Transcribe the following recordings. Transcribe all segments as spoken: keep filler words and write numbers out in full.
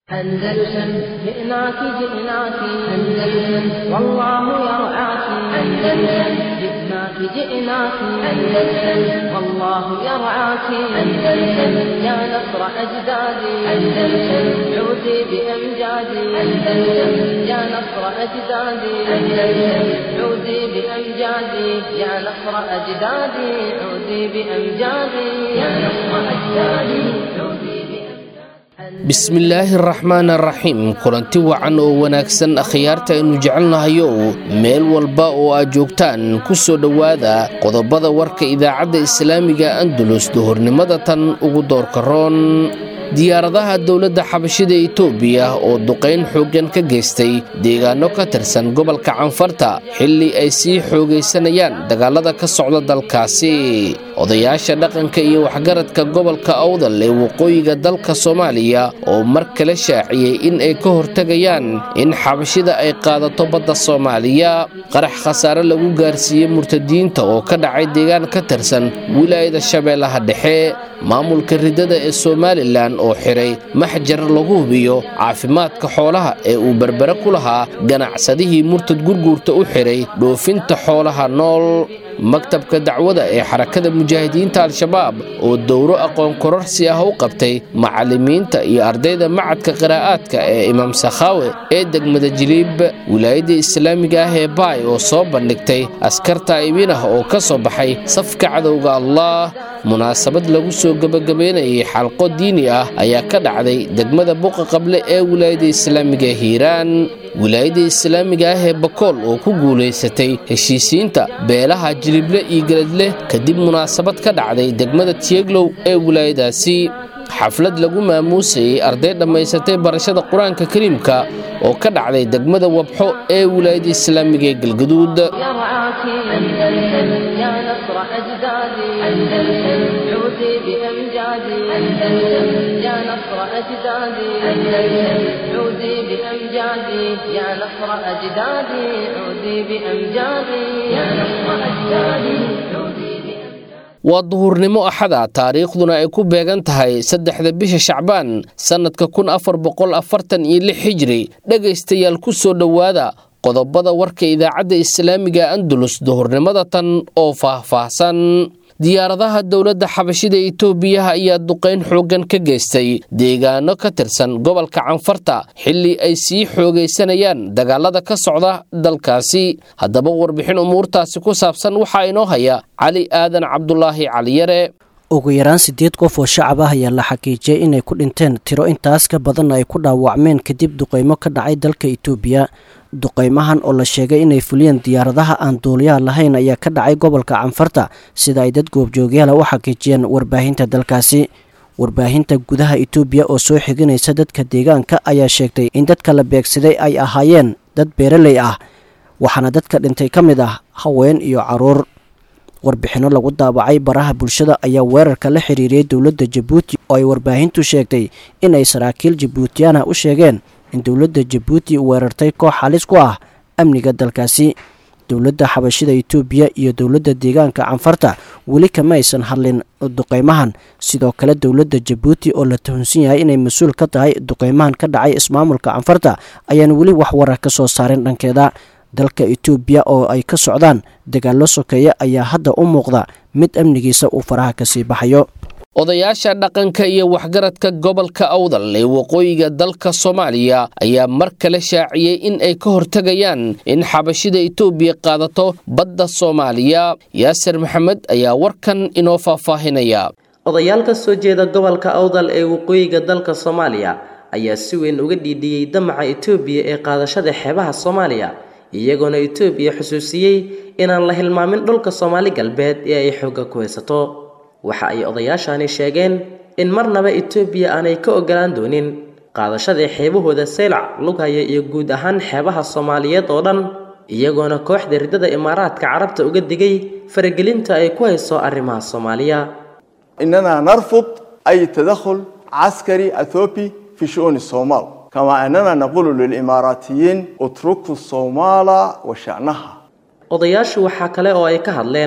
أندلسن جئناك جئناك أندلسن والله يرعاك أندلسن جئناك جئناك أندلسن والله يرعاك أندلسن يا نصر أجدادي أندلسن عودي بأمجادي أندلسن يا نصر أجدادي أندلسن عودي بأمجادي يا نصر أجدادي عودي بأمجادي يا نصر أجدادي عودي bismillaahi araxmaan araxiim kulanti wacan oo wanaagsan akhyaarta aynu jecelnahayo meel walba oo aad joogtaan ku soo dhowaada qodobada warka idaacadda islaamiga andalus duhurnimada tan ugu doorka roon diyaaradaha dowladda xabashida Itoobiya oo duqeyn xooggan ka geystay deegaano ka tirsan gobolka Canfarta xilli ay sii xoogeysanayaan dagaalada ka socda dalkaasi odayaasha dhaqanka iyo waxgaradka gobolka Awdal ee waqooyiga dalka Soomaaliya oo mar kale shaaciyay in ay ka hortagayaan in xabashida ay qaadato badda Soomaaliya qarax khasaare lagu gaarsiiyay murtadiinta oo ka dhacay deegaan ka tirsan wilaayada Shabeellaha Dhexe maamulka ridada ee Soomaaliland oo xiray maxjar lagu hubiyo caafimaadka xoolaha ee uu berbera ku lahaa ganacsadihii murtad gurguurta u xiray dhoofinta xoolaha nool maktabka dacwada ee xarakada mujaahidiinta al-shabaab oo dowro aqoon kororsi ah u qabtay macallimiinta iyo ardayda macadka qiraa'aadka ee imaam Sakhawe ee degmada Jilib wilaayada islaamiga ah ee Baay oo soo bandhigtay askar taayibin ah oo ka soo baxay safka cadowga Allah munaasabad lagu soo gabagabeynayay xalqo diini ah ayaa ka dhacday degmada Buqa Qable ee wilaayada islaamiga Hiiraan wilaayada islaamiga ah ee Bakool oo ku guuleysatay heshiisiinta beelaha Jilible iyo Galadle kadib munaasabad ka dhacday degmada Tieglow ee wilaayadaasi xaflad lagu maamuusay arday dhameysatay barashada Quraanka Kariimka oo ka dhacday degmada Wabxo ee wilaayada islaamiga ee Galgaduud يا نصر أجدادي أندلسن عودي بأمجادي أندلسن يا نصر أجدادي أندلسن عودي بأمجادي يا نصر أجدادي عودي بأمجادي يا نصر أجدادي عودي waa duhurnimo axada taariikhduna ay ku beegan tahay saddexda bisha Shacbaan sanadka kun afar boqol afartan iyo lix hijri dhageystayaal ku soo dhawaada qodobada warka idaacadda islaamiga Andalus duhurnimada tan oo faahfaahsan diyaaradaha dowladda xabashida Itoobiya ayaa duqeyn xooggan ka geystay deegaano ka tirsan gobolka Canfarta xilli ay sii xoogeysanayaan dagaalada ka socda dalkaasi haddaba warbixin umuurtaasi ku saabsan waxa inoo haya Cali Aadan Cabdullaahi Caliyare ugu yaraan sideed qof oo shacab ah ayaa la xaqiijiyay inay ku dhinteen tiro intaas ka badan ay ku dhaawacmeen kadib duqeymo ka dhacay dalka Itoobiya duqeymahan oo la sheegay inay fuliyeen diyaaradaha aan duuliyaha lahayn ayaa ka dhacay gobolka Canfarta sida ay dad goobjoogayaal u xaqiijiyeen warbaahinta dalkaasi warbaahinta gudaha Itoobiya oo soo xiginaysa dadka deegaanka ayaa sheegtay in dadka la beegsaday ay ahaayeen dad beeraley ah waxaana dadka dhintay ka mid ah haween iyo caruur warbixino lagu daabacay baraha bulshada ayaa weerarka la xiriiriyay dowladda Djibouti oo ay warbaahintu sheegtay in ay saraakiil Djiboutiana u sheegeen in dowladda Djibouti weerartay koox halis ku ah amniga dalkaasi dowladda xabashida Itoobiya iyo dowladda deegaanka Canfarta wali kama aysan hadlin duqeymahan sidoo kale dowladda Djibouti oo la tuhunsan yahay inay mas'uul ka tahay duqeymahan ka dhacay ismaamulka Canfarta ayaan wali wax warar ka soo saarin dhankeeda dalka Itoobiya oo ay ka socdaan dagaallo sokeeye ayaa hadda u muuqda mid amnigiisa uu faraha ka sii baxayo odayaasha dhaqanka iyo waxgaradka gobolka Awdal ee waqooyiga dalka Soomaaliya ayaa mar kale shaaciyay in ay ka hortagayaan in xabashida Itoobiya qaadato badda Soomaaliya Yaasir Maxamed ayaa warkan inoo faahfaahinaya odayaal ka soo jeeda gobolka Awdal ee waqooyiga dalka Soomaaliya ayaa si weyn uga dhiidhiyay damaca Itoobiya ee qaadashada xeebaha Soomaaliya iyagoona Itoobiya xusuusiyay inaan la hilmaamin dhulka Soomaali galbeed ee ay xoogga ku haysato waxa ay odayaashani sheegeen in marnaba Itoobiya aanay ka ogolaan doonin qaadashada xeebahooda Seylac Lugaya iyo guud ahaan xeebaha Soomaaliyeed oo dhan iyagoona kooxda ridada Imaaraadka Carabta uga digay faragelinta ay ku hayso arrimaha Soomaaliya inana narfud ay tadakhul askari Ethiopi fi shu'un Soomaal kama anana naqulu lil Imaaratiyin utruku Soomaala wa sha'naha odayaashu waxa kale oo ay ka hadleen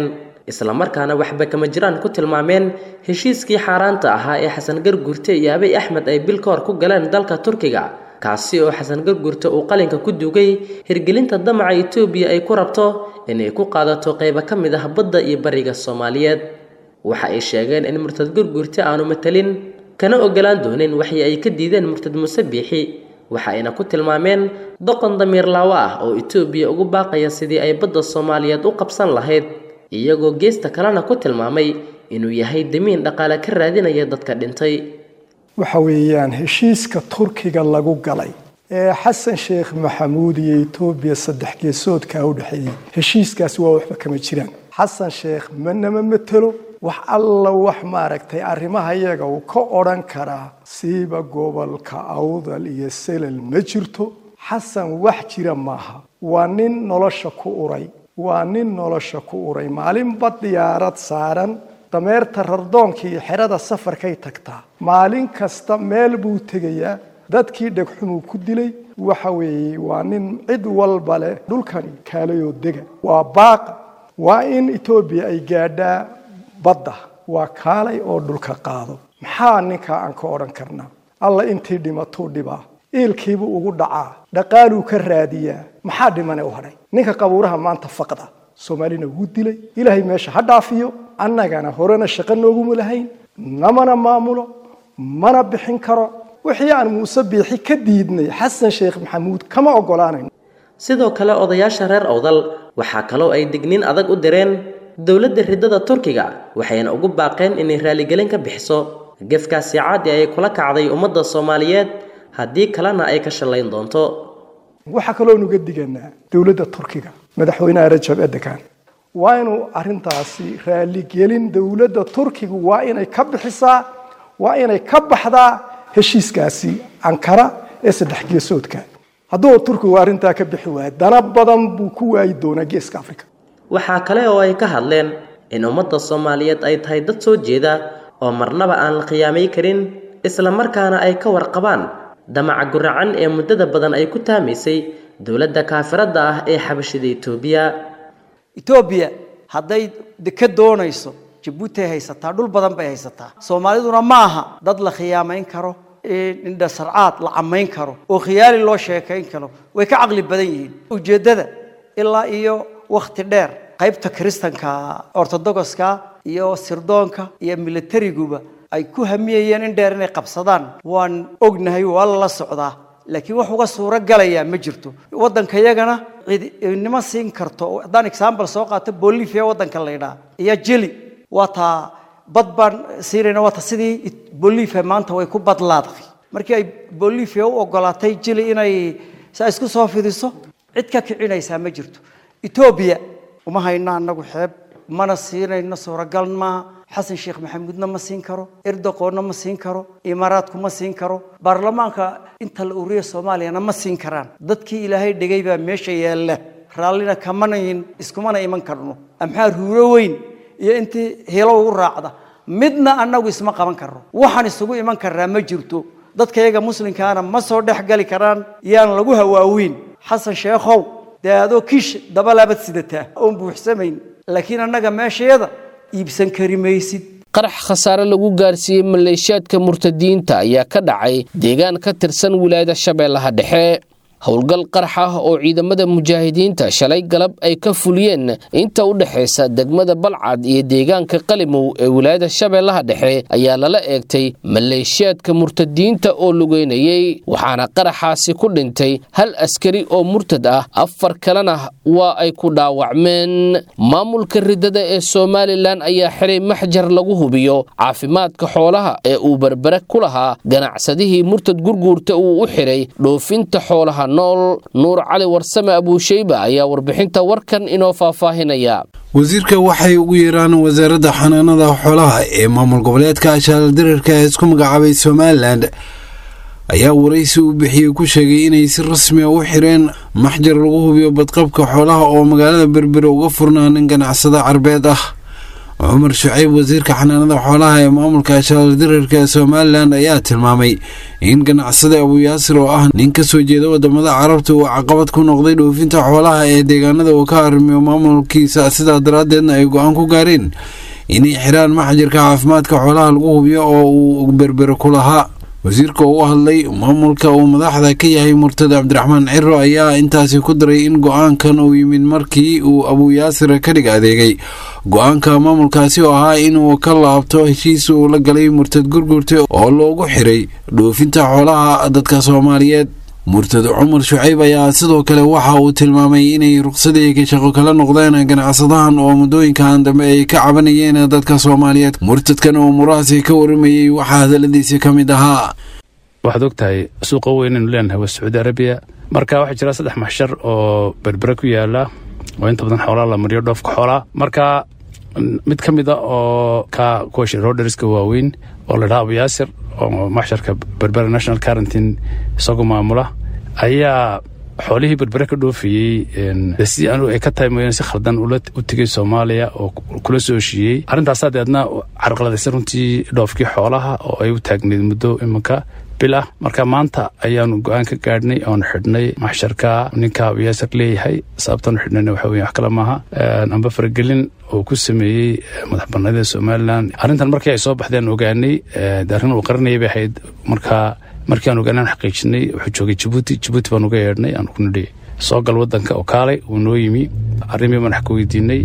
isla markaana waxba kama jiraan ku tilmaameen heshiiskii xaaraanta ahaa ee xasan garguurte iyo Abiy Ahmed ay bil ka hor ku galeen dalka Turkiga kaasi oo xasan garguurte uu qalinka ku dugay hirgelinta damaca Itoobiya ay ku rabto inay ku qaadato qayb ka mid ah badda iyo bariga Soomaaliyeed waxa ay sheegeen in murtad garguurte aanu matalin kana ogolaan doonin waxay ay ka diideen murtad Muuse Biixi waxa ayna ku tilmaameen doqon damiir laawa ah oo Itoobiya ugu baaqaya sidii ay badda Soomaaliyeed u qabsan lahayd iyagoo geesta kalena ku tilmaamay inuu yahay damiin dhaqaale ka raadinaya dadka dhintay waxa weeyaan heshiiska Turkiga lagu galay ee Xasan Sheekh Maxamuud iyo Itoobiya saddex geesoodka u dhaxeeyay heshiiskaas waa waxba kama jiraan Xasan Sheekh manama matalo wax alla wax maaragtay arrimaha iyaga uu ka oran karaa siiba gobolka Awdal iyo Selal ma jirto Xasan wax jira maaha waa nin nolosha ku uray waa nin nolosha ku uray maalin bad diyaarad saaran dameerta rardoonkii xerada safarkay tagtaa maalin kasta meel buu tagayaa dadkii dhagxumu ku dilay waxa weeye waa nin cid walba leh dhulkani kaalayo dega waa baaq waa in Itoobiya ay gaadhaa badda waa kaalay oo dhulka qaado maxaa ninka aan ka oran karnaa alla intii dhimato dhibaa eelkiibu ugu dhacaa dhaqaaluu ka raadiyaa maxaa dhimane u hadhay ninka qabuuraha maanta faqda Soomaalina wuu dilay ilaahay meesha ha dhaafiyo annagana horena shaqo noogu lahayn namana maamulo mana bixin karo wixii aan Muuse Biixi ka diidnay Xasan Sheekh Maxamuud kama ogolaanayn sidoo kale odayaasha reer Awdal waxa kale oo ay digniin adag u direen dawladda ridada Turkiga waxayna ugu baaqeen inay raali gelin ka bixiso gefkaasi caadi ay kula kacday ummadda Soomaaliyeed haddii kalena ay ka shalayn doonto waxa kale oo nuga diganaa dawladda Turkiga madaxweynaha Rajab Erdogan waa inuu arintaasi raali gelin dawladda Turkiga waa inay ka bixisaa waa inay ka baxdaa heshiiskaasi Ankara ee saddex geesoodka hadduu Turkigu arintaa ka bixi waayo dana badan buu ku waayi doonaa geeska Afrika waxa kale oo ay ka hadleen in ummadda Soomaaliyeed ay tahay dad soo jeeda oo marnaba aan la qiyaamay karin isla markaana ay ka warqabaan damaca guracan ee muddada badan ay ku taamisay dawladda kaafirada ah ee xabashida Itoobiya Itoobiya haday ka doonayso Djibouti haysataa dhul badan bay haysataa Soomaaliduna ma aha dad la qiyaamayn karo indha sarcaad la amayn karo oo khiyaali loo sheekayn karo way ka aqli badan yihiin ujeedada ilaa iyo waqti dheer qaybta kristanka ortodokska iyo sirdoonka iyo militariguba ay ku hamiyeen in dheer inay qabsadaan waan ognahay wala la socdaa laakiin wax uga suura galaya ma jirto wadanka yagana nima siin karto hadaan example soo qaato Bolivia wadanka leeyahay iyo Chile wata badban siirina wata sidii Bolivia maanta way ku badlaaday markii ay Bolivia u ogolaatay Chile inay saa isku soo fidiso cid ka kicinaysa ma jirto Itoobiya uma hayna anagu xeeb mana siinayna suuragal ma Xasan Sheekh Maxamuudna ma siin karo Erdogan ma siin karo Imaaraadku ma siin karo baarlamaanka inta la ururiyo Soomaaliyana ma siin karaan dadkii Ilaahay dhigay baa meesha yaala raalina kamanayn iskumana iman karno amxaa ruuro weyn iyo intii heelo u raacda midna anagu isma qaban karo waxaan isugu iman karaa ma jirto dadkayaga muslimkaana ma soo dhaxgali karaan yaan lagu hawaawiin Xasan Sheekhow daado kish dabalaabad sidata oo buuxsamayn laakiin anaga meesheeda iibsan karimaysid qarax khasaare lagu gaarsiiyay maleeshiyaadka murtadiinta ayaa ka dhacay deegaan ka tirsan wilaayada Shabeellaha Dhexe howlgal qarax ah oo ciidamada mujaahidiinta shalay galab ay ka fuliyeen inta u dhaxaysa degmada Balcad iyo deegaanka Qalimow ee wilaayada Shabeellaha Dhexe ayaa lala eegtay maleeshiyaadka murtadiinta oo lugeynayay waxaana qaraxaasi ku dhintay hal askari oo murtad ah afar kalena waa ay ku dhaawacmeen maamulka ridada ee Soomaaliland ayaa xiray maxjar lagu hubiyo caafimaadka xoolaha ee uu barbara ku lahaa ganacsadihii murtad gurguurta uu u xiray dhoofinta xoolaha nool nuur cali warsame abuushayba ayaa warbixinta warkan inoo faahfaahinaya wasiirka waxay ugu yeeraan wasaaradda xanaanada xoolaha ee maamul goboleedka Shabeellaha Dhexe ee isku magacaabay Soomaaliland ayaa waraysi u bixiyay ku sheegay inay si rasmi ah u xireen maxjar lagu hubiyo badqabka xoolaha oo magaalada Berbera uga furnaan ganacsada Carbeed ah cumar shucayb wasiirka xanaanada xoolaha ee maamulka shaaldiriirka somalilan ayaa tilmaamay in ganacsade abu yaasir oo ah nin ka soo jeeda wadamada carabta uu caqabad ku noqday dhoofinta xoolaha ee deegaanada uu ka arrimiyo maamulkiisa sidaa daraaddeedna ay go-aan ku gaareen inay xiraan maxjirka caafimaadka xoolaha lagu hubiyo oo uu berbere ku lahaa wasiirka oo u hadlay maamulka uu madaxda ka yahay murtada cabdiraxmaan ciro ayaa intaasi ku daray in go-aankan uu yimid markii uu abu yaasir ka dhig adeegay go-aanka maamulkaasi oo ahaa inuu ka laabto heshiis uu la galay murtad gurgurte oo loogu xiray dhoofinta xoolaha dadka soomaaliyeed murtad cumar shucayb ayaa sidoo kale waxa uu tilmaamay inay ruqsadii ka shaqo kala noqdeen ganacsadahan oo muddooyinkan dambe ay ka cabanayeen dadka soomaaliyeed murtadkan oo muraasi ka waramayay waxaa hadaladiisa ka mid ahaa waxaad ogtahay suuqa weyn inuu leenahay waa sacuudi arabiya marka waxaa jira saddex maxshar oo berbere ku yaala oo inta badan xoolaha la mariyo dhoofka xoolaha marka mid ka mid a oo ka kuwa shareholderska waaweyn oo la dhaha abu yaasir oo maxsharka berbere national quarantine isagoo maamula ayaa xoolihii berbere ka dhoofiyey si anu ay ka tahay mooyaan si khaldan u tegay soomaaliya oo kula soo heshiiyey arrintaasaa deedna carqaladaysa runtii dhoofkii xoolaha oo ay u taagneyd muddo iminka bil ah marka maanta ayaanu go-aan ka gaadhnay oonu xidhnay maxsharka ninka abu yaasir leeyahay sababtaanu xidhnayna waxa weya wax kale maaha amba faragelin oo ku sameeyey madax bannaanida somalilan arrintan markii ay soo baxdeen ogaanay de arrin uu qaranayay bay ahayd markaa markii aan ogaanaan xaqiijinay wuxuu joogay jabuuti jabuuti baan uga yeedhnay aan ku nidhi soo gal waddanka oo kaalay uu noo yimi arrimii baan wax ka weydiinay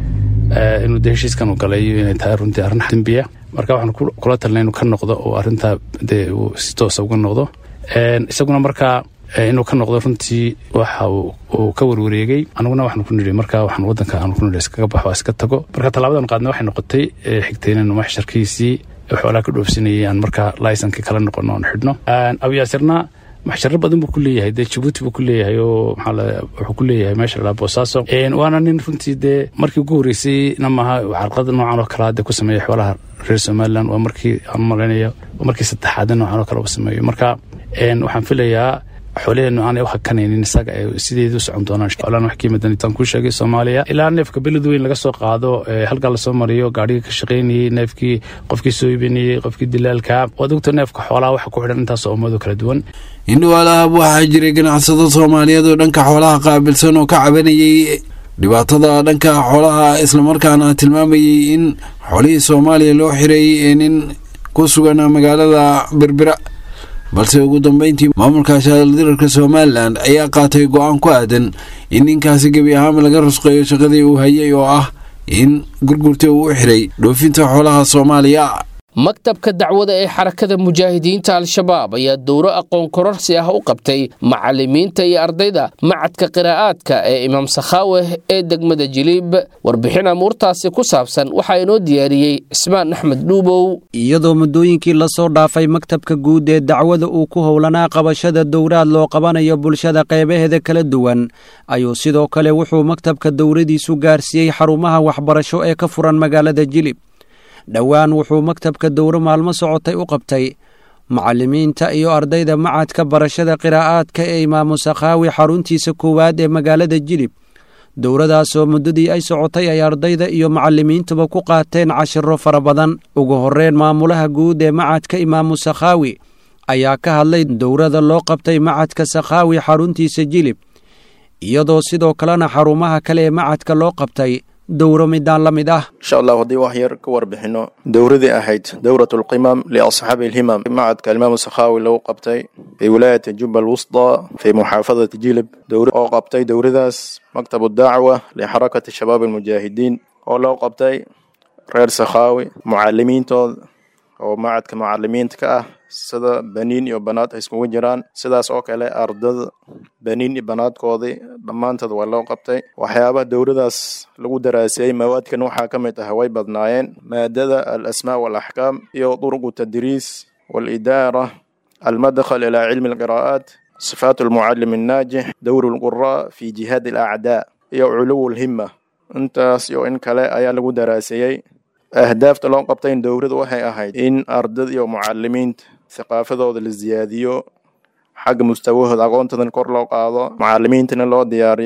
inuu de heshiiskan u galay inay tahay runtii arrin dembiya marka waxaan kula talinay inuu ka noqdo oo arrintaa dee uu si toosa uga noqdo isaguna markaa inuu ka noqdo runtii waxa uu ka warwareegay aniguna waxaan ku nidhi markaa waxaan waddanka aan ku nidhi iskaga baxo iska tago marka tallaabadan qaadna waxay noqotay xigtay inaynu maxsharkiisii xoolaha ka dhoofsanayay aan markaa laysankii kala noqono oon xidhno abu yaasirna maxsharo badan buu ku leeyahay dee jabuuti buu ku leeyahay oo maxaa wuxuu ku leeyahay meesha la boosaaso waana nin runtii dee markii ugu horreysay na maaha carqalada noocan oo kale dee ku sameeya xoolaha reer somaliland waa markii aan malaynayo waa markii saddexaad noocan oo kale uu sameeyo marka waxaan filayaa xoolaheenu aanay u hakanaynin isaga ay sideedu socon doonaan xoolahan wax kiimadan intaan ku sheegay Soomaaliya ilaa neefka beled weyn laga soo qaado halka la soo mariyo gaariga ka shaqeynayay neefkii qofkii soo iibinayay qofkii dilaalka waa dugta neefka xoolaha waxa ku xidhan intaas oo ummado kala duwan indhoolaha waxaa jiray ganacsado Soomaaliyeed oo dhanka xoolaha qaabilsan oo ka cabanayay dhibaatada dhanka xoolaha isla markaana tilmaamayay in xoolihii Soomaaliya loo xiray in ku sugan magaalada Berbera balse ugu dambeyntii maamulka shaaldiriirka Somaliland ayaa qaatay go'aan ku aadan in ninkaasi gabi ahaan laga rusqeeyo shaqadii uu hayay oo ah in gurgurta uu xiray dhoofinta xoolaha Soomaaliya maktabka dacwada ee xarakada mujaahidiinta al-shabaab ayaa dowro aqoon kororsi ah u qabtay macallimiinta iyo ardayda macadka qiraa'aadka ee imaam Sakhawe ee degmada Jilib warbixin amuurtaasi ku saabsan waxa inoo diyaariyay Ismaan Axmed Dhuubow iyadoo muddooyinkii la soo dhaafay maktabka guud ee dacwada uu ku howlanaa qabashada dowraad loo qabanayo bulshada qaybaheeda kala duwan ayuu sidoo kale wuxuu maktabka dowradiisu gaarsiiyay xarumaha waxbarasho ee ka furan magaalada Jilib dhowaan wuxuu maktabka dowro maalmo socotay u qabtay macallimiinta iyo ardayda macadka barashada qiraa'aadka ee imaamu Sakhawi xaruntiisa koowaad ee magaalada Jilib dowradaasoo muddadii ay socotay ay ardayda iyo macallimiintuba ku qaateen cashiro fara badan ugu horreyn maamulaha guud ee macadka imaamu Sakhawi ayaa ka hadlay dowrada loo qabtay macadka Sakhawi xaruntiisa Jilib iyadoo sidoo kalena xarumaha kale ee macadka loo qabtay dowro midaan la mid ah insha Allah hadii wax yar ka warbixino dowradii ahayd dowratul qimam li ashaab al-himam macadka imam Sakhawi loo qabtay fi wilayat Jubba al-Wusta fi muhafazat Jilib dowra oo qabtay dowradaas maktab ad-da'wa li harakat shabab al-mujahidin oo loo qabtay reer Sakhawi muallimiintood oo macadka muallimiinta ka ah sida baniin iyo banaad ay isku jiraan sidaas oo kale ardada baniin iyo banaadkoodii dhamaantood waa loo qabtay waxyaaba dowradaas lagu daraasay mawaadkan waxa ka mid ah way badnaayeen maadada al-asmaa wal ahkaam iyo turuq tadriis wal idara al-madkhal ila ilm al-qiraa'at صفات المعلم الناجح دور القراء في جهاد الأعداء iyo علو الهمة intaas iyo in kale ayaa lagu daraasay ahdaafta loo qabtay dowradu waxay ahayd in ardada iyo muallimiinta ثقافتooda la ziyaadiyo xagga mustawahooda aqoontooda kor loo qaado macallimiintana loo diyaariyo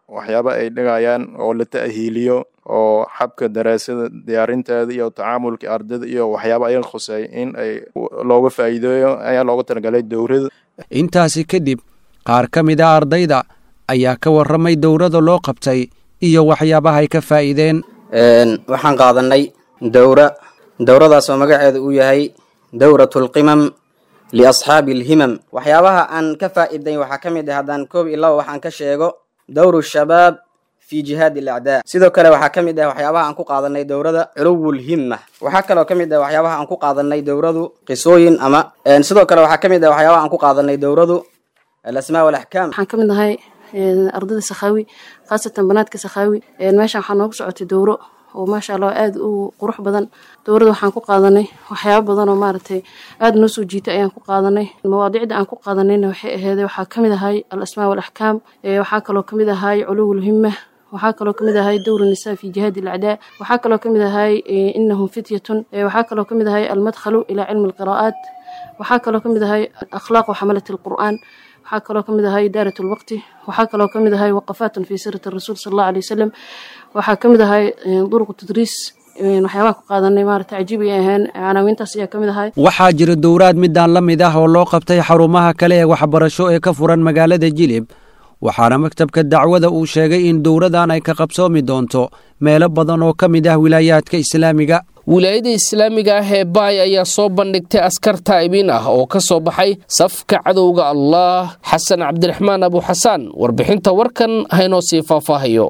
waxyaaba ay dhigayaan oo la ta'hiiliyo oo xabka daraasada diyaarinteeda iyo tacaamulka ardayda iyo waxyaaba ayaga khuseey in ay looga faa'iideeyo ayaa looga talagalay dowrada. intaasi kadib qaar ka mid a ardayda ayaa ka warramay dowrada loo qabtay iyo waxyaabaha ay ka faa'iideen. waxaan qaadanay dowra dowradaas oo magaceedu uu yahay dowratul qimam liasxaabi alhimam. waxyaabaha aan ka faa'iiday waxaa ka mid ah haddaan koob iyo laba waxaan ka sheego dowru shabaab fi jihaadi alacdaa. sidoo kale waxaa ka mid ah waxyaabaha aan ku qaadanay dowrada culuwul himma. waxaa kaloo ka mid ah waxyaabaha aan ku qaadanay dowradu qisooyin ama sidoo kale waxaa ka mid ah waxyaabaha aan ku qaadanay dowradu alasmaa walaxkaam. waxaan ka mid ahay ardayda sakhaawi khaasatan banaadka sakhaawi. meeshaan waxaa noogu socotay dowro oo maasha allah aad u qurux badan. dowrada waxaan ku qaadanay waxyaabo badan oo maaragtay aad noo soo jiitay ayaan ku qaadanay. mawaadiicda aan ku qaadanayna waxay ahayd waxaa ka mid ahay alasmaa walaxkaam. waxaa kaloo ka mid ahay culuwul himma. waxaa kaloo ka mid ahay dowr nisaa fi jihaadi alacdaa. waxaa kaloo ka mid ahay inahum fityatun. waxaa kaloo ka mid ahay almadkhalu ilaa cilmi alqiraa'aat. waxaa kaloo ka mid ahay akhlaaq waxamalat alqur'aan. waxaa kaloo ka mid ahay idaarat lwaqti. waxaa kaloo ka mid ahay waqafaatun fi sirati rasuul sal allahu alay wasalam. waxaa ka mid ahay duruq tadriis. waxyaabaha ku qaadanay maarata cajiib ay ahayn canaawintaas ayaa ka mid ahay. waxaa jira dowraad midaan la mid ah oo loo qabtay xarumaha kale ee waxbarasho ee ka furan magaalada jilib, waxaana maktabka dacwada uu sheegay in dowradan ay ka qabsoomi doonto meelo badan oo ka mid ah wilaayaadka islaamiga. wilaayada islaamiga ah ee baay ayaa soo bandhigtay askar taa'ibiin ah oo ka soo baxay safka cadowga allah. xasan cabdiraxmaan abu xasaan warbixinta warkan haynoo sii faahfaahayo.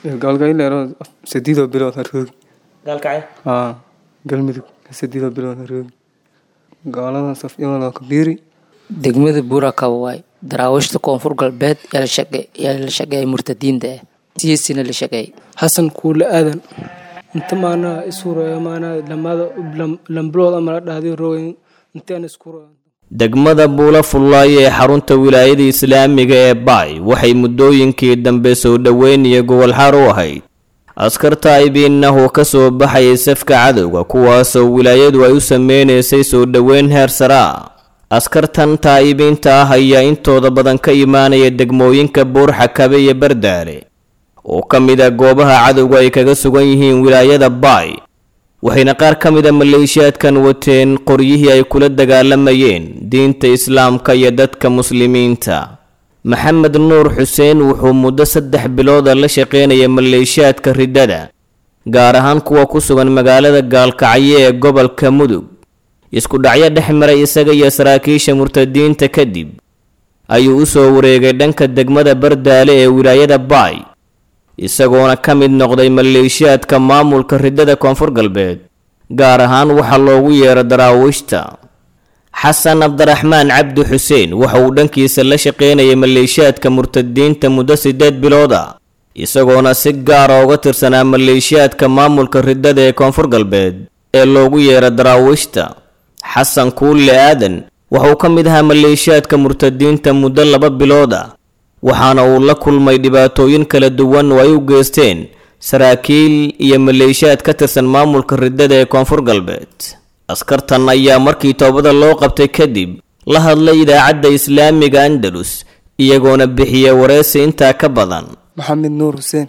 degmada buurakaaba waay daraawiishta koonfur galbeed yaa la shaqeeyay murtadiinta ah siyaasina la shaqeeyay. xasan kuule aadan inta maanaa isuuraya maanaa lamada lamblood ama la dhahday rooyin intaan iskuuraya. degmada buula fullaay ee xarunta wilaayada islaamiga ee baay waxay muddooyinkii dambe soo dhoweyn iyo gobol xaar u ahayd askar taa'ibiin ah oo ka soo baxayay safka cadowga, kuwaasoo wilaayadu ay u sameynaysay soo dhoweyn heer sare ah. askartan taa'ibiinta ah ayaa intooda badan ka imaanaya degmooyinka buurxakabe iyo bardaale oo ka mid a goobaha cadowga ay kaga sugan yihiin wilaayada baay, waxayna qaar ka mid a maleeshiyaadkan wateen qoryihii ay kula dagaalamayeen diinta islaamka iyo dadka muslimiinta. maxamed nuur xuseen wuxuu muddo saddex bilooda la shaqeynaya maleeshiyaadka riddada, gaar ahaan kuwa ku sugan magaalada gaalkacyo ee gobolka mudug. isku dhacyo dhex maray isaga iyo saraakiisha murtadiinta kadib ayuu u soo wareegay dhanka degmada bardaale ee wilaayada baay, isagoona ka mid noqday maleeshiyaadka maamulka riddada koonfur galbeed, gaar ahaan waxa loogu yeero daraawiishta. xasan cabdiraxmaan cabdi xuseen waxa uu dhankiisa la shaqeynayay maleeshiyaadka murtadiinta muddo siddeed bilood ah, isagoona si gaara uga tirsanaa maleeshiyaadka maamulka riddada ee koonfur galbeed ee loogu yeero daraawiishta. xasan kuule aadan waxauu ka mid ahaa maleeshiyaadka murtadiinta muddo laba bilood ah, waxaana uu la kulmay dhibaatooyin kala duwan oo ay u geysteen saraakiil iyo maleeshiyaad ka tirsan maamulka riddada ee koonfur galbeed. askartan ayaa markii toobada loo qabtay kadib la hadlay idaacadda islaamiga andalus, iyagoona bixiya wareysi intaa ka badan. maxamed nuur xuseen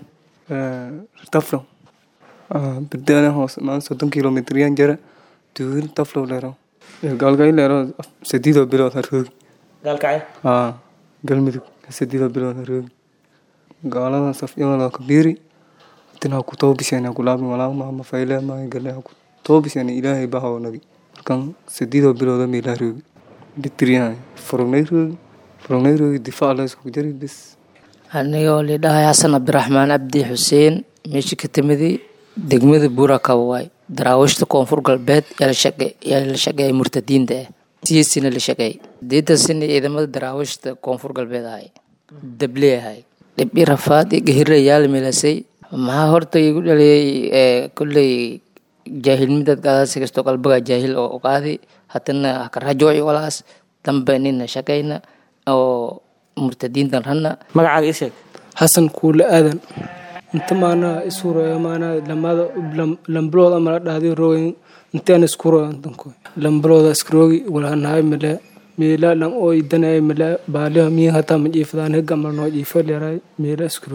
taflow bardaale hoos maan soddon kilomitryan jara tuul taflow leero gaalkay leero sadiido bilood haroogi gaalkacay haa galmudug sadiido bilood haroogi gaalada safyada kabiiri tinaa ku toobiseen kulaabin walaa ma fayle ma gale ku toobiseen ilaahay bahaw nabi kan sadiido bilood ma ilaahay bitriyan furneeru furneeru difaac la isku jari bis anigoo lidhahay xasan cabdiraxmaan cabdi xuseen meeshii ka timidi degmada buurakaaba waay daraawiishta koonfur galbeed yaa la shaqeeyay murtadiinta ah siyaasina la shaqeeyay. deetan sina ciidamada daraawiishta koonfur galbeed ahay dable ahay dhibbi rafaad iyo gahira yaal meelasay. maxaa horta igu dhaliyay kulley jaahilmidad qaadaasi kastoo qalbiga jaahil oo qaadi hatana karajooci walaas dambe nina shaqeyna oo murtadiintan ranna. magacaaga ii sheeg. xasan kuule aadan inta maanaa isuuraya maanaa lamada lamblood ama la dhahday rooyin intaan iskuuraya danko lamblooda iskroogi walhanahay mala meela lan oo idanay mala baaliha miya hata ma jiifadaan hega ma noo jiifo leeray meela iskroogi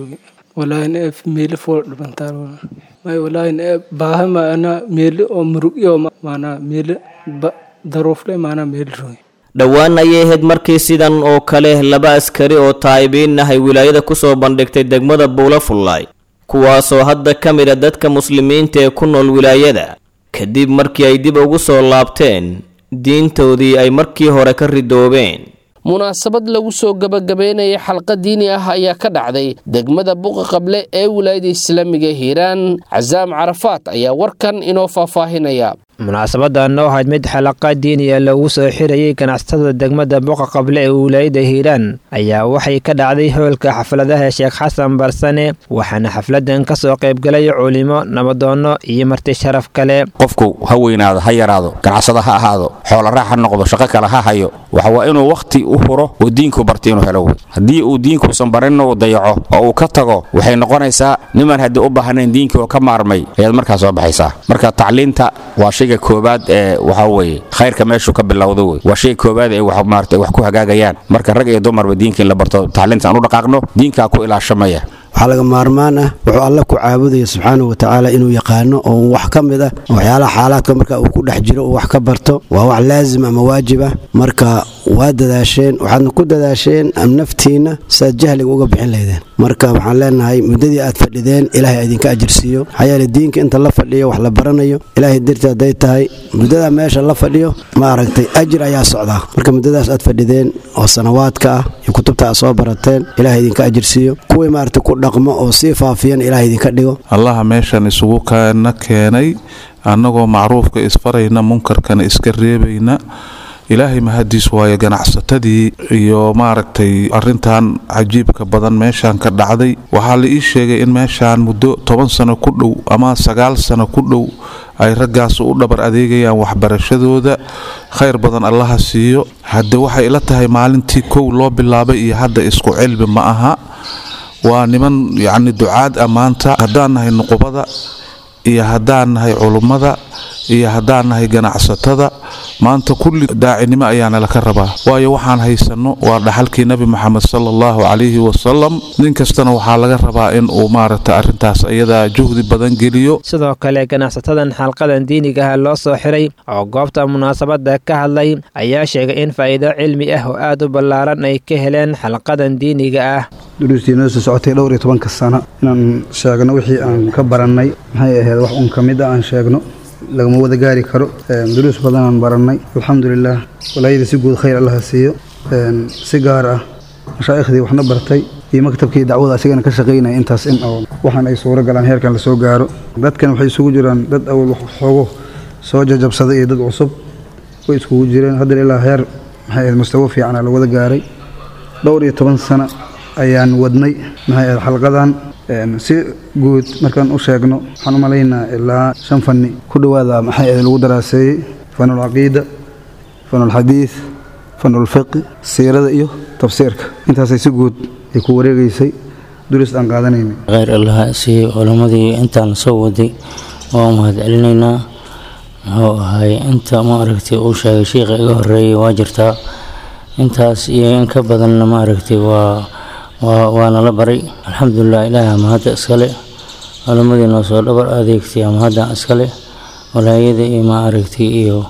walaahi neef meeli fool dhibantaan may walaahi neef baaha maana meeli oo murug iyo maana meeli daruufle maana meeli roy dhowaan ayay ahayd markii sidan oo kale laba askari oo taa'ibiin ah ay wilaayada ku soo bandhigtay degmada buulafullaay kuwaasoo hadda ka mid a dadka muslimiinta ee ku nool wilaayada kadib markii ay dib ugu soo laabteen diintoodii ay markii hore ka ridoobeen. munaasabad lagu soo gabagabeynayay xalqa diini ah ayaa ka dhacday degmada buqa qable ee wilaayada islaamiga hiiraan. cazaam carafaat ayaa warkan inoo faahfaahinaya. munaasabadan oo ahayd mid xalaqa diiniya lagu soo xirayay ganacsatada degmada buqa qable ee wilaayada hiiraan ayaa waxay ka dhacday hoolka xafladaha sheekh xasan barsane waxaana xafladan ka soo qaybgalay culimo nabadoono iyo marti sharaf kale. qofku ha weynaado ha yaraado ganacsada ha ahaado xoolo raax ha noqdo shaqo kale ha hayo waxa waa inuu waqti u huro oo diinku bartay inuu helo. haddii uu diinkuusan barin uu dayaco oo uu ka tago waxay noqonaysaa niman haddii u baahnayn diinkii oo ka maarmay ayaad markaa soo baxaysaa. marka tacliinta waa shay koobaad ee waxa weeye khayrka meeshu ka bilowdo way waa shay koobaad ee wax maartay wax ku hagaagayaan. marka rag iyo dumarba diinka in la barto tacliinta aan u dhaqaaqno diinka ku ilaashamaya waxaa laga maarmaan ah wuxuu alla ku caabudaya subxaanahu watacaala inuu yaqaano oo wax ka mid ah waxyaalaha xaalaadka marka uu ku dhex jiro oo wax ka barto waa wax laazim ama waajib ah. marka waa dadaasheen waxaadna ku dadaasheen am naftiina saad jahliga uga bixin lahaydeen. marka waxaan leenahay muddadii aad fadhideen ilaahay idinka ajirsiiyo maxaa yeelay diinka inta la fadhiyo wax la baranayo ilaahay dartii hadday tahay muddada meesha la fadhiyo ma aragtay ajir ayaa socdaa. marka muddadaas aad fadhideen oo sanawaadka ah iyo kutubta aad soo barateen ilaahay idinka ajirsiiyo kuwii maaragtay ku dhaqmo oo sii faafiyan ilaahay idinka dhigo. allaha meeshan isugu kaana keenay annagoo macruufka isfarayna munkarkana iska reebayna ilaahay mahadiis waaye ganacsatadii iyo maaragtay arrintan cajiibka badan meeshaan ka dhacday. waxaa la ii sheegay in meeshaan muddo toban sano ku dhow ama sagaal sano ku dhow ay raggaas u dhabar adeegayaan waxbarashadooda. khayr badan allaha siiyo. hadda waxay ila tahay maalintii kow loo bilaabay iyo hadda isku cilmi ma aha. waa niman yacni ducaad ammaanta haddaan nahay nuqubada iyo haddaan nahay culummada iyo haddaan nahay ganacsatada maanta kulli daacinimo ayaana laka rabaa. waayo waxaan haysanno waa dhaxalkii nebi moxamed sala allahu calayhi wasalam. nin kastana waxaa laga rabaa in uu maaragta arrintaas iyadaa juhdi badan geliyo. sidoo kale ganacsatadan xalqadan diiniga ah loo soo xiray oo goobta munaasabada ka hadlay ayaa sheegay in faa'iido cilmi ah oo aad u ballaaran ay ka heleen xalqadan diiniga ah. duruustii noo soo socotay dhowr iyo tobanka sano inaan sheegno wixii aan ka barannay maxay ahayd wax un ka mid ah aan sheegno lagama wada gaari karo. duruus badan aan barannay alxamdulilah. walaayada si guud khayr allaha siiyo. si gaar ah mashaaikhdii waxna bartay iyo maktabkii dacwada asigana ka shaqaynaya intaas in oo waxaan ay suuro galaan heerkan la soo gaaro. dadkan waxay isugu jiraan dad awal xoogo soo jajabsaday iyo dad cusub way iskugu jireen. hadda ilaa heer maxay ahayd mustawo fiican la wada gaaray. dhowr iyo toban sano ayaan wadnay maxay ahayd xalqadan. si guud markaan u sheegno waxaan u malaynaa ilaa shan fanni ku dhowaada maxay ahayd lagu daraaseeyey fanul caqiida fanul xadiid fanul fiqi siirada iyo tafsiirka. intaasay si guud ay ku wareegaysay duruus aan qaadanaynay. khayr allaha siiyey culammadii intaan soo waday waa mahad celinaynaa. muxuu ahay inta ma aragtay uu sheegay shiikha iga horreeyey waa jirtaa intaas iyo in ka badanna ma aragtay waa waana la baray. alxamdulilah ilaahi ama hadda iskale culammadii noo soo dhabar adeegtay ama hadda iskale walaayada iyo ma aragtay iyo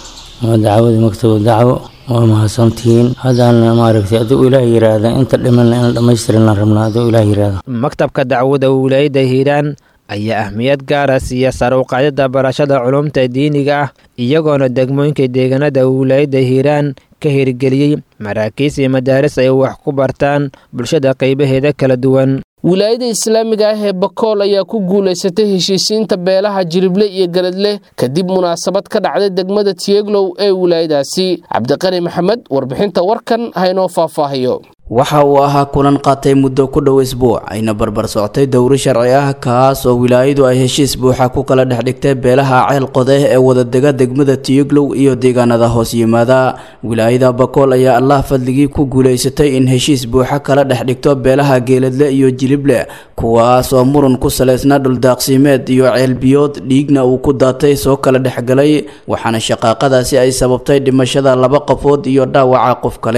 dacwadii maktabad dacwo waa mahadsantihiin. haddana ma aragtay hadduu ilaah yiraahda inta dhimanna inaan dhammaystirinaan rabnaa hadduu ilaah yiraahda. maktabka dacwada wilaayada hiiraan ayaa ahmiyad gaara siiya sare u qaadida barashada culumta diiniga ah iyagoona degmooyinka deegaanada wilaayada hiiraan ka hirgeliyey maraakiis iyo madaaris ay wax ku bartaan bulshada qaybaheeda kala duwan. wilaayada islaamiga ah ee bakool ayaa ku guulaysatay heshiisiinta beelaha jilible iyo galadle kadib munaasabad ka dhacday degmada tieglow ee wilaayadaasi. cabdiqani maxamed warbixinta warkan haynoo faahfaahiyo. waxa uu ahaa kulan qaatay muddo ku dhow isbuuc ayna barbar socotay dowro sharci ah kaas oo wilaayadu ay heshiis buuxa ku kala dhex dhigtay beelaha ceel qodeh ee wadadega degmada tieglow iyo deegaanada hoos yimaada. wilaayada bakool ayaa allah fadligii ku guulaysatay in heshiis buuxa kala dhex dhigto beelaha geeladle iyo jilible kuwaas oo muran ku salaysnaa dhuldaaqsimeed iyo ceelbiyood dhiigna uu ku daatay soo kala dhexgalay waxaana shaqaaqadaasi ay sababtay dhimashada laba qofood iyo dhaawaca qof kale.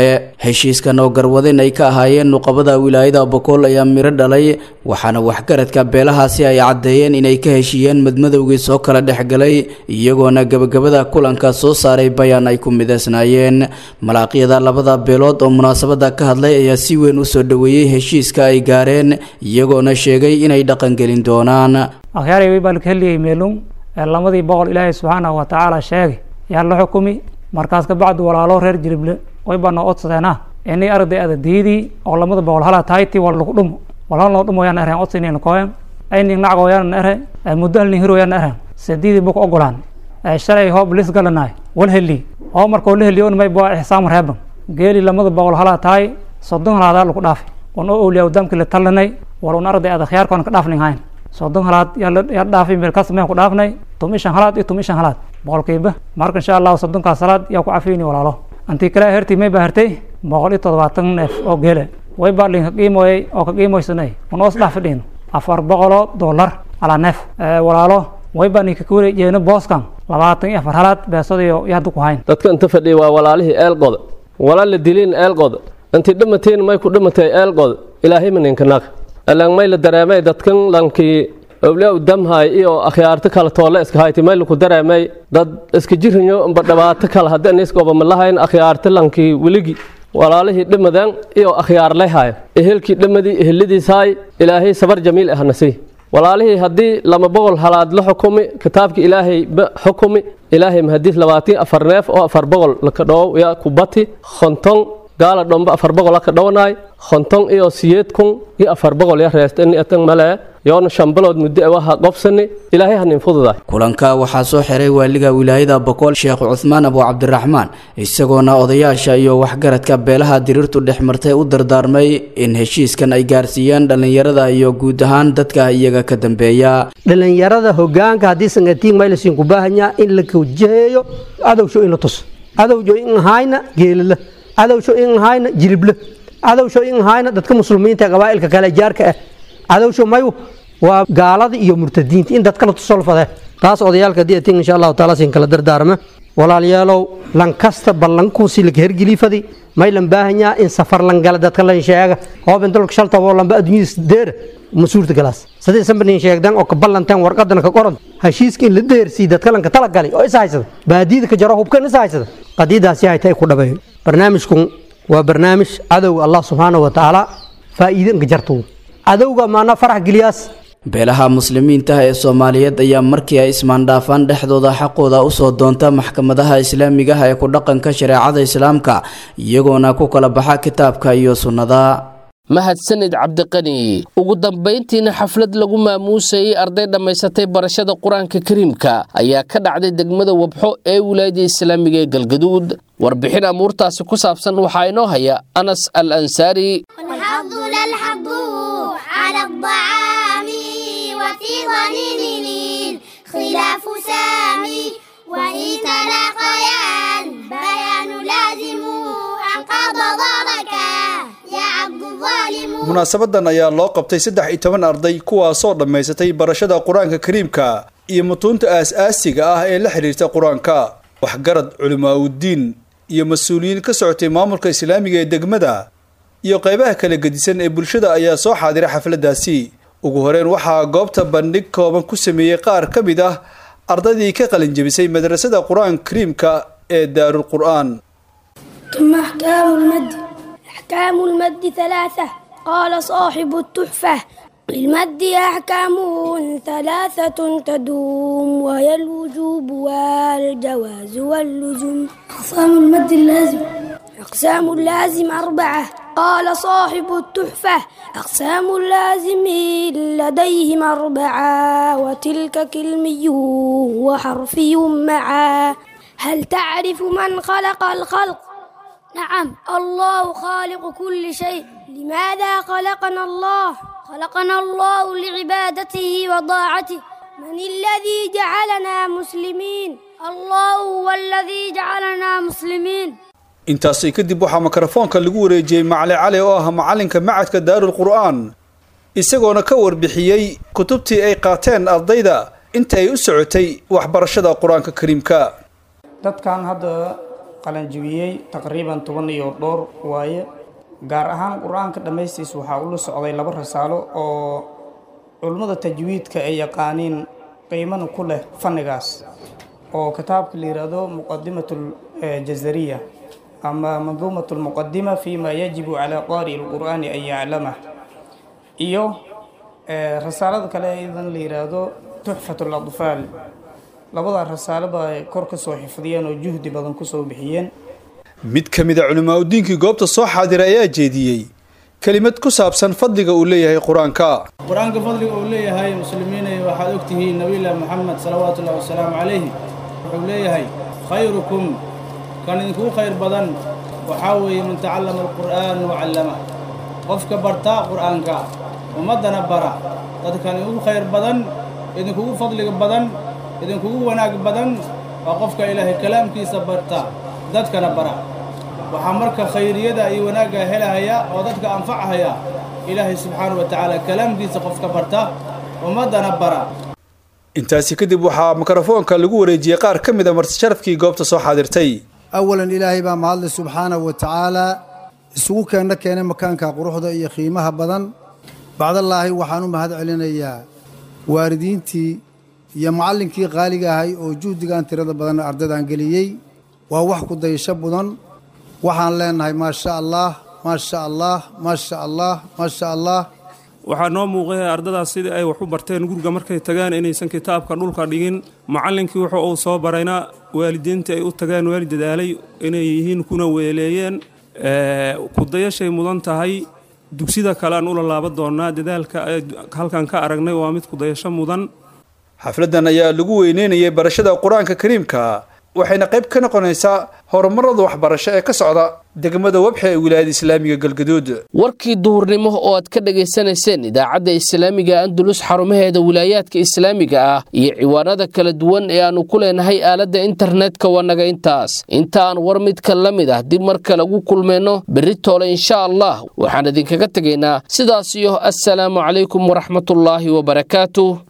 heshiiskan oo garwadeen ay ka ahaayeen nuqabada wilaayada bokool ayaa miro dhalay waxaana waxgaradka beelahaasi ay caddeeyeen inay ka heshiiyeen madmadowgii soo kala dhexgalay iyagoona gabagabada kulanka soo saaray bayaan ay ku midaysnaayeen malaaqyada labada beelood oo munaasabada ka hadlay ayaa si weyn u soo dhaweeyey heshiiska ay gaareen iyagoona sheegay inay dhaqangelin doonaan akhyaarey baan ka heliyay meelun lamadii boqol ilaahay subxaanahu wa tacaala sheegay yaa la xukumi markaas ka bacdi walaalo reer jilible way baa noo odsadeenaa inay arday adadiidii oo lamada boqol hala tahay tii war lagu dhumo walhal noo dhumoyaan ereen odsinayna kooyan aynin nacgoyaan ere muddo halnin hiroyaan ere sadiidii buk ogolaan shalay hoob lis galanaay wal heli oo markoo la heliyo may baa ixsaam reeban geeli lamada boqol hala tahay soddon halaadaa lagu dhaafay on oo awliyaa damkii la talanay war un arday ada khiyaarkoon ka dhaafnin hayn soddon halaad yaa dhaafay meelkaas meen ku dhaafnay tumishan halaad iyo tumishan halaad boqolkiiba marka insha allahu soddonkaas halaad yaa ku cafiyni walaalo antii kale hertii may baa hertay boqol iyo toddobaatan neef oo geele way baa linka qiimoyay oo ka qiimoysanay unoos dhaaf fadhiino afar boqoloo dollar calaa neef walaalo way baa ninka ka wareejeeno booskan labaatan iyo afar halaad beesadayo iyo hadda ku hayn dadka inta fadhiya waa walaalihii eelqooda walaal la dilin eelqooda intii dhimateen may ku dhimatay eelqooda ilaahay maninka naag alang may la dareemay dadkan lankii awliyaa damhay iyo akhyaarta kala toole iska hayti may ku dareemay dad iska jirinyo ba dhibaato kala hadaan iskooba ma lahayn akhyaarta lankii weligi walaalihii dhimadan iyo akhyaar leeyahay ehelkii dhimadii ehelidiisay ilaahay sabar jamiil ah nasi walaalihii hadii lama boqol halaad la xukumi kitaabka ilaahay ba xukumi ilaahay mahadiis labaatan iyo afar neef oo afar boqol la ka dhaw ya kubati khonton gaala dhomba afar boqol ka dhawnay khonton iyo siyeed kun iyo afar boqol ya reestan atan male yoona shambalood muddo waxa qofsani ilaahay hanin fududaa kulanka waxaa soo xiray waaliga wilaayada boqol sheekh Uthman Abu Cabdiraxmaan isagoona odayaasha iyo waxgaradka beelaha dirirtu dhexmartay u dardaarmay in heshiiskan ay gaarsiiyaan dhalinyarada iyo guud ahaan dadka iyaga ka dambeeya dhalinyarada hoggaanka hadii sangatiin maylisin ku baahanya in la koojeeyo adowsho in la tus adowjo in hayna geelala adowsho in hayna jirible adowsho in hayna dadka muslimiinta qabaa'ilka kala jaarka ah adowsho mayu waa gaalada iyo murtadiinta in dadka la tusolfada taas odayaalka diitin insha Allah taala sin kala dardaarma walaalayaalow lan kasta ballanku si la hergilifadi may lan baahanya in safar lan gal dadka la sheega hoob inta loo shalta oo lan ba adduunyada deer masuurta galaas sadii sanbani sheegdan oo ka ballantan warqadan ka qoran heshiiska in la deersii dadka lan ka tala galay oo is haysada baadida ka jaro hubkan is haysada qadiidaasi ay tay ku dhabay barnaamijku waa barnaamij cadow Allah subhanahu wa ta'ala faa'iido ka jarto adowga maana farax giliyaas beelaha muslimiinta ee Soomaaliyeed ayaa markii ay ismaandhaafaan dhexdooda xaqooda u soo doonta maxkamadaha islaamiga ah ee ku dhaqanka shariicada islaamka iyagoona ku kala baxa kitaabka iyo sunnada mahadsanid cabdiqani ugu dambeyntiina xaflad lagu maamuusayay arday dhamaysatay barashada quraanka kariimka ayaa ka dhacday degmada wabxo ee wilaayada islaamiga ee galgaduud warbixin amuurtaasi ku saabsan waxaa inoo haya Anas al-Ansari في ظنين خلاف سامي وإن تلاقيان بيان لازم أنقض ضرك يا عبد الظالم. munaasabadan ayaa loo qabtay saddex iyo toban arday kuwaasoo dhammaysatay barashada quraanka kariimka iyo mutuunta aas-aasiga ah ee la xiriirta quraanka waxgarad culimaa'udiin iyo mas'uuliyiin ka socotay maamulka islaamiga ee degmada iyo qaybaha kala gedisan ee bulshada ayaa soo xaadiray xafladaasi ugu horeen waxaa goobta bandhig kooban ku sameeyay qaar ka mid ah ardaydii ka qalin jabisay madrasada quraanka kariimka ee daarul quraan ثم أحكام المد أحكام المد ثلاثة قال صاحب التحفة للمد أحكام ثلاثة تدوم وهي الوجوب والجواز واللزوم أقسام المد اللازم أقسام اللازم أربعة قال صاحب التحفة أقسام اللازم لديهم أربعة وتلك كلمي وحرفي معا هل تعرف من خلق الخلق؟ نعم الله خالق كل شيء لماذا خلقنا الله؟ خلقنا الله لعبادته وطاعته من الذي جعلنا مسلمين؟ الله هو الذي جعلنا مسلمين. intaasay kadib waxaa mikrofoonka lagu wareejiyay macali cali oo ah macalinka macadka daarul quraan isagoona ka warbixiyay kutubtii ay qaateen ardayda inta ay u socotay waxbarashada quraanka kariimka dadkan hadda qalanjibiyey taqriiban toban iyo dhowr waaye gaar ahaan qur-aanka dhammaystiisa waxaa ula socday laba rasaalo oo culummada tajwiidka ay yaqaaniin qiimana ku leh fannigaas oo kitaabka la yidhaahdo muqadimatu ljazariya ama manduumatu lmuqadima fima yajibu calaa qaari lqur'aani an yaclamah iyo rasaalada kale idan la yidhaahdo tuxfatu ladfaal labadaa rasaaloba ay kor ka soo xifdiyeen oo juhdi badan ku soo bixiyeen mid ka mid a culimaauddiinkii goobta soo xaadiray ayaa jeediyey kelimad ku saabsan fadliga uu leeyahay qur-aanka qur-aanka fadliga uu leeyahay muslimiinay waxaad ogtihiin nabiyullaahi maxamed salawaatu ullahi wasalaamu calayhi wuxuu leeyahay khayrukum kan idinkugu khayr badan waxaa weeye man tacallama alqur'aan wacallamah qofka bartaa qur'aanka ummaddana bara dadkan ugu khayr badan idinkugu fadliga badan idinkugu wanaag badan waa qofka ilaahay kalaamkiisa barta dadkana bara waxaa marka khayriyada iyo wanaagga helahaya oo dadka anfacahaya ilaahay subxaanahu wa tacaala kalaamkiisa qofka barta ummaddana bara intaasi kadib waxaa mikrofoonka lagu wareejiyey qaar ka mid a marti sharafkii goobta soo xaadirtay awalan ilaahay baa mahadle subxaanahu wa tacaala isugu keenna keenay makaanka quruxda iyo qiimaha badan bacdallaahi waxaan u mahad celinayaa waalidiintii iyo macallinkii qaaliga ahay oo juhdigan tirada badan ardaydan geliyey waa wax ku dayasho mudan waxaan leenahay maasha allah maasha allah maasha allah maasha allah waxaa noo muuqaya ardadaas sidii ay wax u barteen guriga markay tagaan inaysan kitaabka dhulka dhigin macallinkii wuxuu uu soo barayna waalidiintii ay u tageen waali dadaalay inay yihiin kuna weeleeyeen kudayashay mudan tahay dugsida kalean ula laaban doonaa dadaalka halkan ka aragnay waa mid kudayasho mudan xafladan ayaa lagu weyneynayay barashada qur-aanka kariimka waxayna qayb ka noqonaysaa horumarada waxbarasho ee ka socda degmada wabxe ee wilaayada islaamiga galgaduud warkii duhurnimo oo aad ka dhagaysanayseen idaacadda islaamiga andalus xarumaheeda wilaayaadka islaamiga ah iyo ciwaanada kala duwan ee aanu ku leenahay aaladda internetka waa naga intaas inta aan war midka la mid ah dib marka lagu kulmayno berri toole insha allah waxaan idinkaga tegaynaa sidaas iyo assalaamu calaykum waraxmatullaahi wabarakaatuh